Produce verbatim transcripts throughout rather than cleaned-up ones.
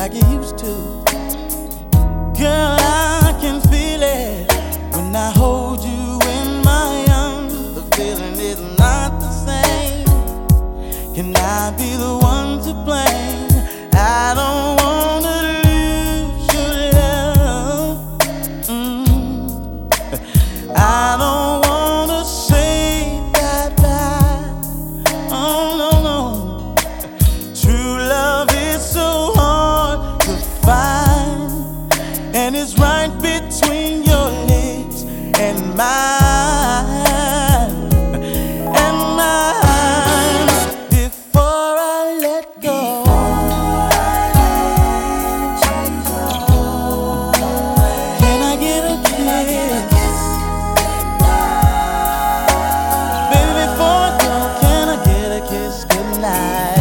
like it used to. Girl, I can feel it when I hold you in my arms. The feeling is not the same. Can I be the one to blame? I don't wanna lose your love. mm. I don't wanna say bye-bye. Oh no, no. True love is so hard to find, and it's right between your lips and mine, and mine. Before I let go, can I get a kiss? Baby, before I go, can I get a kiss goodnight?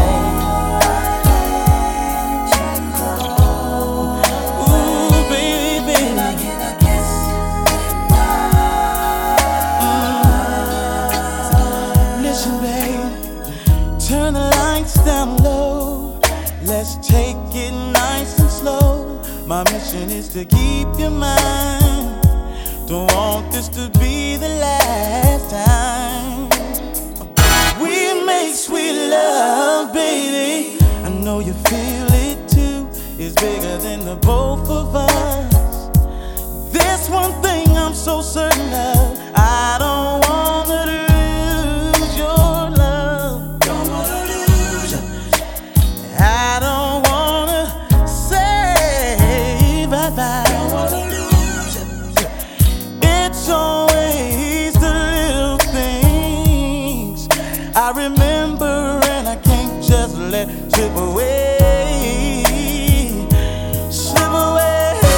Turn the lights down low. Let's take it nice and slow. My mission is to keep your mind. Don't want this to be the last time we make sweet love, baby. I know you feel it too. It's bigger than the both of us. There's one thing I'm so certain of. I don't wanna lose your love. Don't wanna lose you. I don't wanna say bye-bye. Don't wanna lose you. It's always the little things I remember, and I can't just let slip away. Slip away.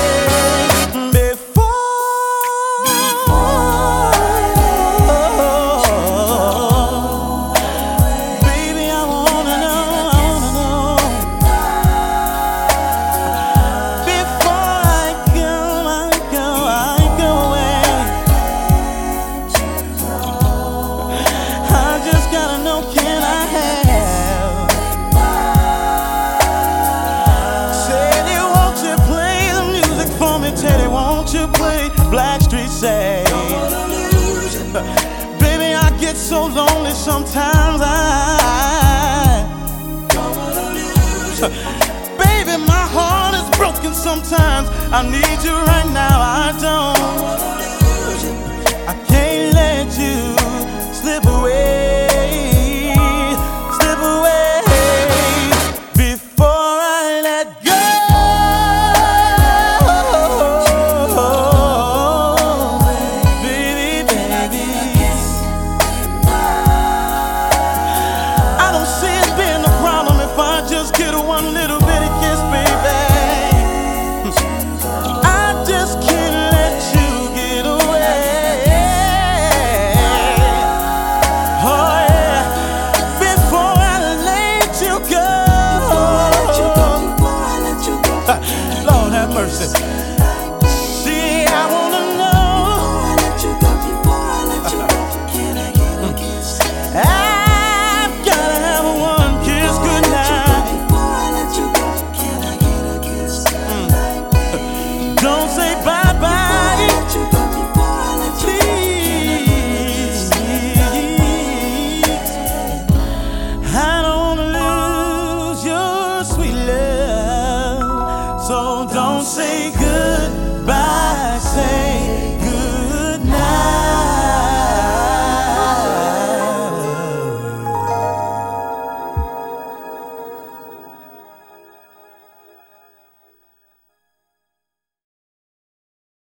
Teddy, won't you play Blackstreet say? Don't wanna lose you. Baby, I get so lonely sometimes. I don't wanna lose you. Baby, my heart is broken sometimes. I need you right now. I don't, don't wanna lose you. I can't let you slip away. Slip away. Before I let go. Get one little bitty kiss, baby. I just can't let you get away. Oh yeah. Before I let you go. Before I let you go. Before I let you go. Lord have mercy.